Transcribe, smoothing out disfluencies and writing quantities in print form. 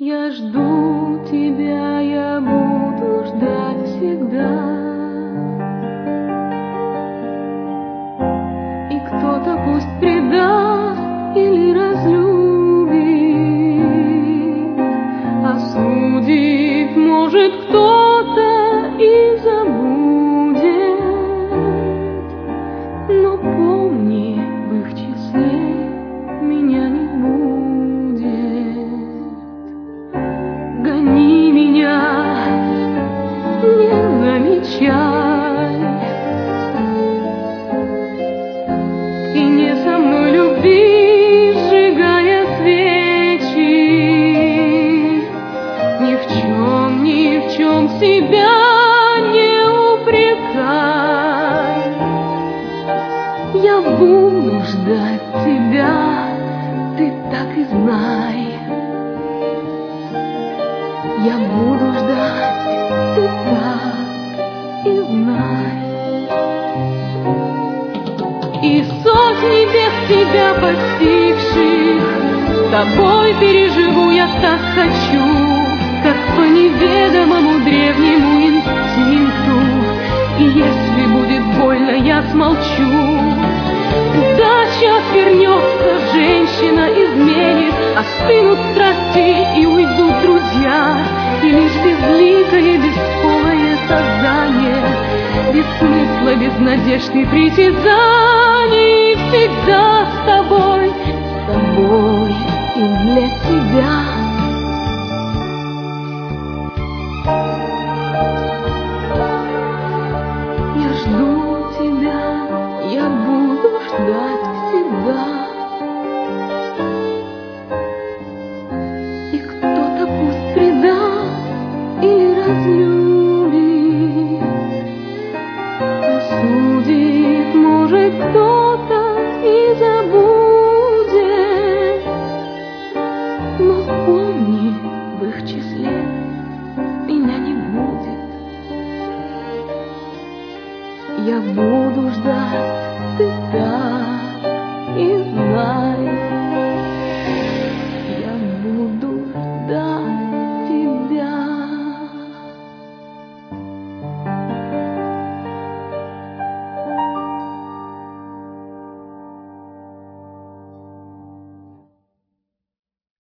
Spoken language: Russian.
Я жду тебя, я буду ждать всегда. И кто-то пусть предаст или разлюбит, осудит, может, кто-то и забудет. Но помни, в их числе меня не будет. Гони меня, не замечай, и не со мной люби, сжигая свечи. Ни в чем себя не упрекай. Я буду ждать тебя, ты так и знай. Я буду ждать, ты так и знай. И сотни бед тебя постигших с тобой переживу я так хочу, как по неведомому древнему инстинкту. И если будет больно, я смолчу. Удача отвернется, женщина изменит, остынут страсти и уйдут друзья. И лишь безликое, бесполое создание, без смысла, без надежд и притязаний, всегда с тобой и для тебя. Я жду тебя, я буду ждать всегда. И кто-то пусть предаст или разлюбит, осудит, может, кто-то и забудет. Но помни, в их числе меня не будет. Я буду ждать, ты так